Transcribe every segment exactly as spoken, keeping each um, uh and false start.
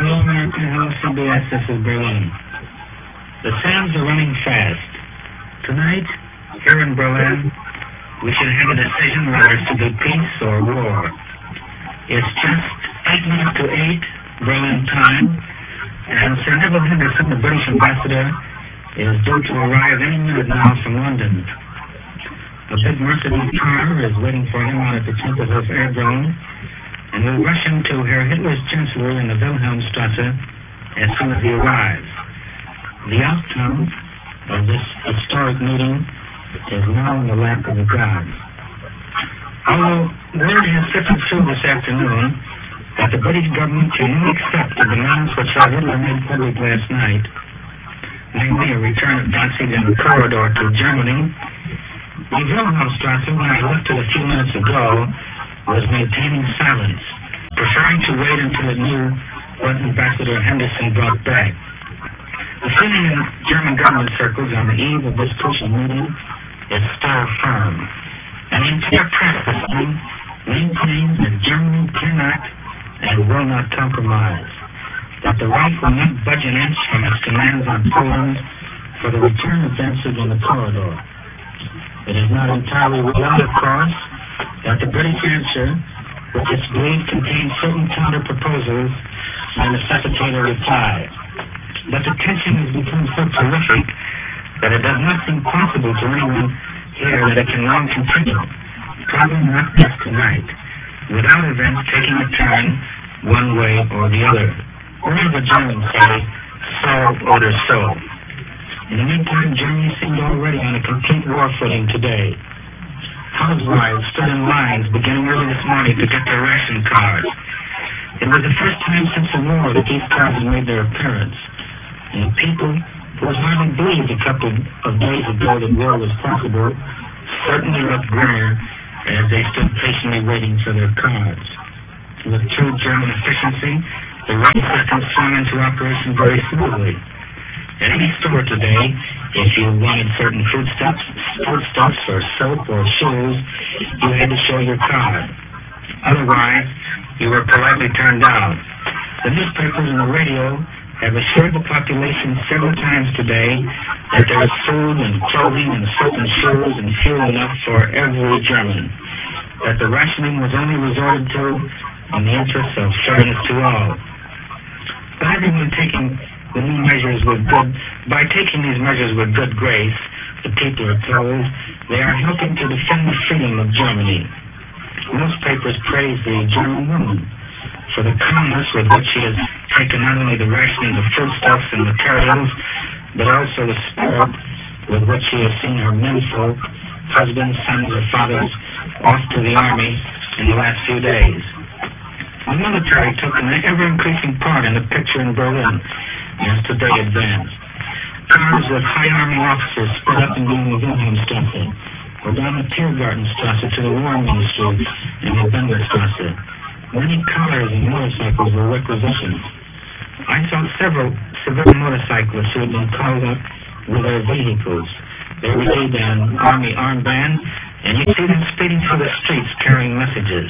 Hello, America. Hello, C B S. This is Berlin. The sands are running fast. Tonight, here in Berlin, we should have a decision whether it's to be peace or war. It's just eight minutes to eight, Berlin time, and Sir Neville Henderson, the British ambassador, is due to arrive any minute now from London. A big Mercedes car is waiting for him out at the Tempelhof Airdrome, and we'll rush him to Herr Hitler's Chancellery in the Wilhelmstrasse as soon as he arrives. The outcome of this historic meeting is now in the lap of the gods. Although word has sifted through this afternoon that the British government can only accept the demands which Hitler made public last night, namely a return of Danzig and the corridor to Germany, the Wilhelmstrasse, when I left it a few minutes ago, was maintaining silence, preferring to wait until it knew what Ambassador Henderson brought back. The feeling in German government circles on the eve of this crucial meeting is still firm, and the entire press this morning maintains that Germany cannot and will not compromise, that the Reich will not budge an inch from its demands on Poland for the return of Danzig in the corridor. It is not entirely ruled out, of course, that the British answer, which is believed contains certain counter-proposals, may necessitate a reply. But the tension has become so terrific that it does not seem possible to anyone here that it can long continue, probably not just tonight, without events taking a turn one way or the other. Or as the Germans say, so oder so. In the meantime, Germany seemed already on a complete war footing today. Housewives stood in lines beginning early this morning to get their ration cards. It was the first time since the war that these cards had made their appearance, and the people who had hardly believed a couple of days ago that war was possible certainly looked grimmer as they stood patiently waiting for their cards. With true German efficiency, the ration system swung into operation very smoothly. At any store today, if you wanted certain foodstuffs, foodstuffs or soap or shoes, you had to show your card. Otherwise, you were politely turned down. The newspapers and the radio have assured the population several times today that there is food and clothing and soap and shoes and fuel enough for every German, that the rationing was only resorted to in the interest of fairness to all. But everyone taking the new measures with good, by taking these measures with good grace, the people are told, they are helping to defend the freedom of Germany. Most papers praise the German woman for the calmness with which she has taken not only the rationing of foodstuffs and materials, but also the spirit with which she has seen her menfolk, husbands, sons, or fathers, off to the army in the last few days. The military took an ever-increasing part in the picture in Berlin as today advanced. Cars with high army officers sped up and down the Wilhelmstrasse, or down the Tiergartenstrasse to the War Ministry in the Benderstrasse. Many cars and motorcycles were requisitioned. I saw several civilian motorcyclists who had been called up with their vehicles. They received an army armband, and you see them speeding through the streets carrying messages.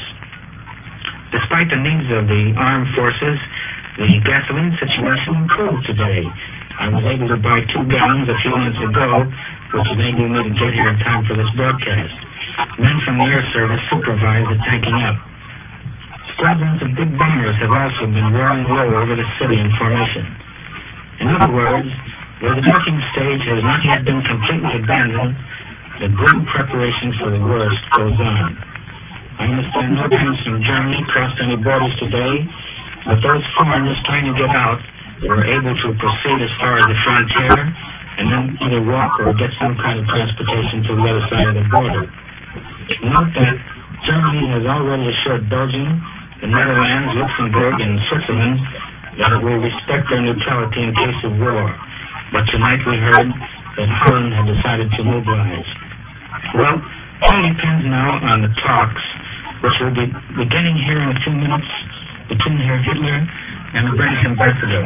Despite the needs of the armed forces, the gasoline situation improved today. I was able to buy two gallons a few minutes ago, which enabled me to get here in time for this broadcast. Men from the air service supervise the tanking up. Squadrons of big bombers have also been roaring low over the city in formation. In other words, where the working stage has not yet been completely abandoned, the grim preparation for the worst goes on. I understand no trains from Germany crossed any borders today, but those foreigners trying to get out were able to proceed as far as the frontier and then either walk or get some kind of transportation to the other side of the border. Note that Germany has already assured Belgium, the Netherlands, Luxembourg, and Switzerland that it will respect their neutrality in case of war. But tonight we heard that Holland had decided to mobilize. Well, all depends now on the talks, which will be beginning here in a few minutes between Herr Hitler and the British ambassador.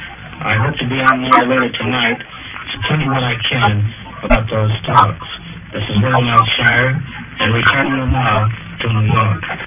I hope to be on the air later tonight to tell you what I can about those talks. This is William L. Shire, and returning now to New York.